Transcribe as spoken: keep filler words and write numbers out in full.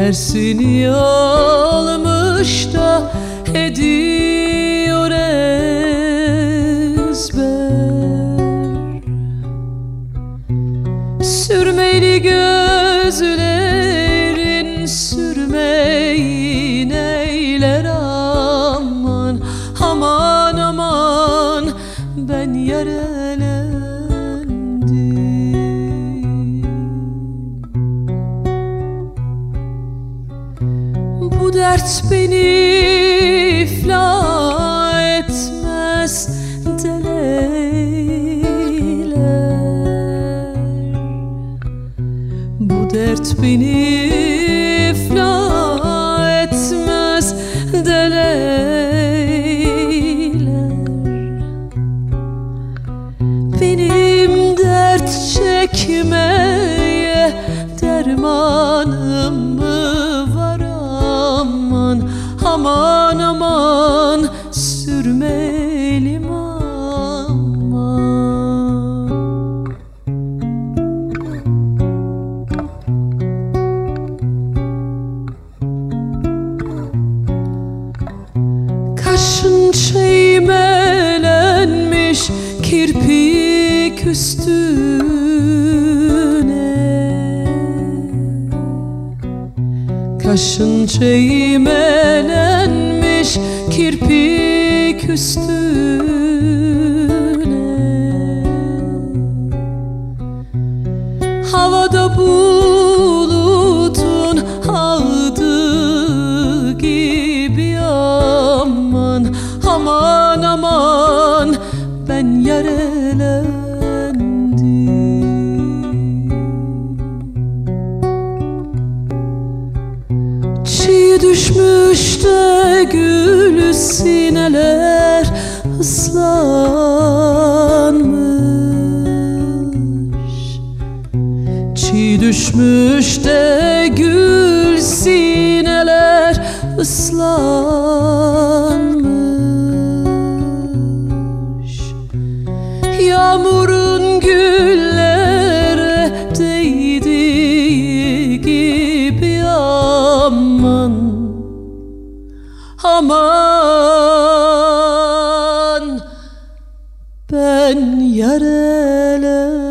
dersini almış da ediyor ezber. Sürmeli gözlerin sürmeyin eyler, aman aman aman ben yarelendim. Bu dert beni iflah etmez deleyler. Bu dert beni iflah etmez deleyler. Benim dert çekmeye dermanım mı var, aman aman aman sürmelim aman. Kaşın çeymelenmiş kirpik üstüne, kaşın çeymelenmiş kirpik üstüne. Havada bulutun ağdığı gibi, aman aman aman ben yarelendim. Çiğ düşmüş de gül sineler ıslanmış. Çiğ düşmüş de gül sineler ıslanmış. Yağmurun güllere değdiği gibi, aman aman ben yarelendim.